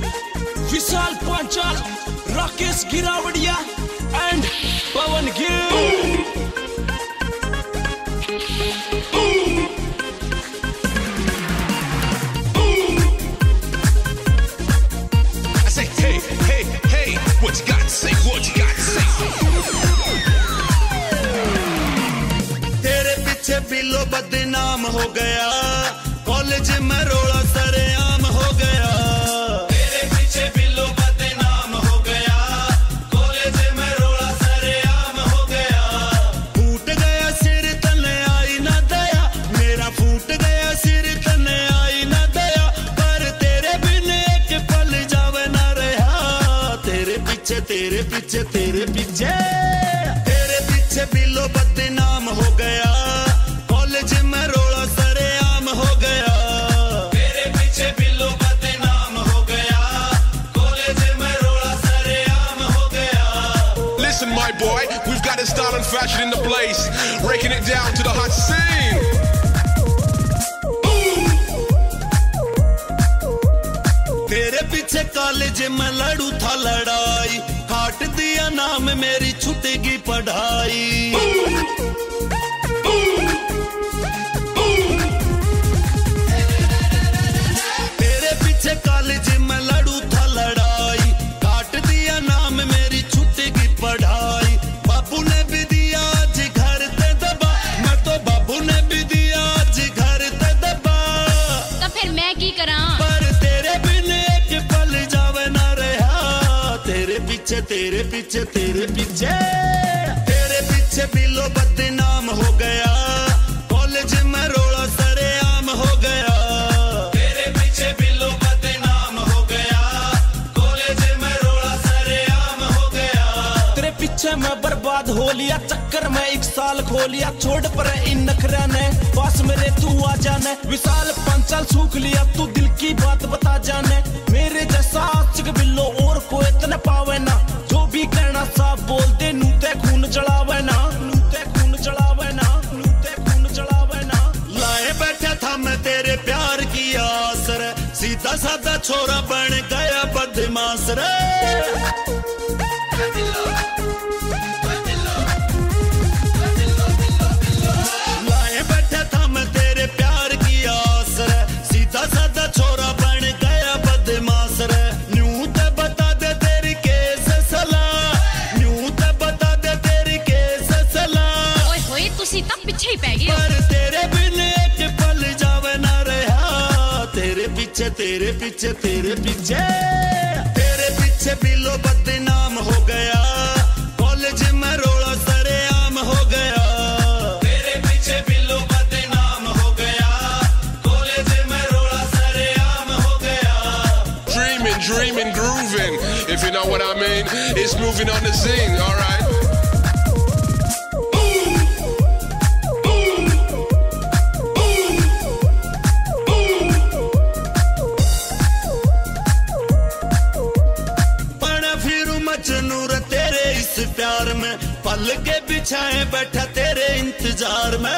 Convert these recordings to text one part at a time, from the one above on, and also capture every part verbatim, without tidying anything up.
Vishal Panchal, Rakesh Girawadia and Pawan Gill. What you got to say? What you got to say? तेरे पीछे बिल्लो बदनाम हो गया, कॉलेज में रोड़ा सरेआम हो गया। तेरे पीछे बिल्लो बदनाम हो गया, कॉलेज में रोड़ा सरेआम हो गया। फूट गया सिर तने आई ना दया, मेरा फूट गया सिर तने आई ना दया, पर तेरे बिन एक पल जावे ना रहा। तेरे पीछे तेरे पीछे तेरे पीछे तेरे पीछे बिल्लो बदनाम हो गया, कॉलेज में रोड़ा सरेआम हो गया। तेरे पीछे बिल्लो बदनाम हो गया, कॉलेज में रोड़ा सरेआम हो गया। Listen my boy, we've got a style and fashion in the place, breaking it down to the hot scene. तेरे पीछे कॉलेज में लड़ू था लड़ाई, काट दिया नाम मेरी छूटेगी पढ़ाई। तेरे पीछे कॉलेज में लड़ू था लड़ाई, काट दिया नाम मेरी छूटेगी पढ़ाई। बाबू ने भी दिया आज घर ते दबा, मैं तो बाबू ने भी दिया आज घर ते दबा। तो फिर मैं की करा? तेरे पीछे तेरे पीछे तेरे पीछे तेरे पीछे बिल्लो बदनाम हो गया, कॉलेज में रोड़ा सरेआम हो गया। तेरे पीछे बिल्लो बदनाम हो गया, कॉलेज में रोड़ा सरेआम हो गया। तेरे पीछे मैं बर्बाद हो लिया, चक्कर में एक साल खो लिया। छोड़ पर इन नखरा ने, पास मेरे तू आ जाने। विशाल पांचाल सूख लिया, तू दिल की बात बता जाने। मेरे जैसा आशिक बिल्लो और कोई इतना पावे ना, जो भी कहना साफ बोल दे, नूते खून चढ़ावे ना, नूते खून चढ़ावे ना, नूते खून चढ़ावे ना। लाए बैठा था मैं तेरे प्यार की आस रे, सीधा साधा छोरा बन गया बदमाश रे। लाए बैठा था मैं तेरे प्यार की आस रे, सीधा साधा छोरा बन गया बदमाश रे। न्यू ते बता दे तेरी केस सलाह, न्यू ते बता दे तेरी केस सलाह। ओए होए तुसी तो पीछे ही पै गए। पर तेरे बिन एक पल जावे ना रहा। तेरे पीछे तेरे पीछे तेरे पीछे तेरे पीछे बिल्लो बदनाम हो गया, कॉलेज में रोड़ा सरेआम हो गया। तेरे पीछे बिल्लो बदनाम हो गया, कॉलेज में रोड़ा सरेआम हो गया। Dreaming, dreaming, grooving, if you know what I mean. It's moving on the scene, all right. प्यार में पल के बिछाए बैठा तेरे इंतजार में।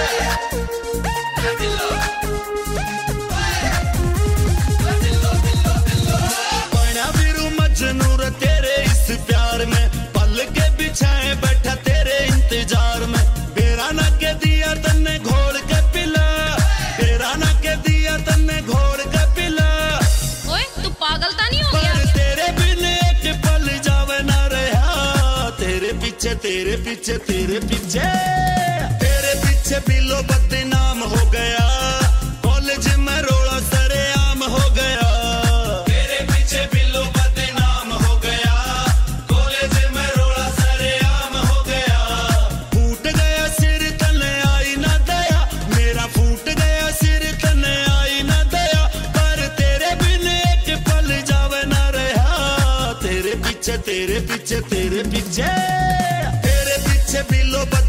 बना फिरू मजनू रे तेरे इस प्यार में, पल के बिछाए बैठा तेरे इंतजार में। बेरा ना के दिया तन्ने घोल के पिला, बेरा ना के दिया तन्ने घोल के पिला। ओए तू पागल तो नहीं हो गया? तेरे बिन एक पल जावे ना रहा। तेरे पीछे तेरे पीछे तेरे पीछे तेरे पीछे बिल्लो बदनाम हो गया, कॉलेज में रोड़ा सरेआम हो गया। तेरे पीछे बिल्लो बदनाम हो गया, कॉलेज में रोड़ा सरेआम हो गया। फूट गया सिर तने आई ना दया, मेरा फूट गया सिर तने आई ना दया, पर तेरे बिन एक पल जावे ना रहा। तेरे पीछे तेरे पीछे तेरे पीछे तेरे पीछे बिल्लो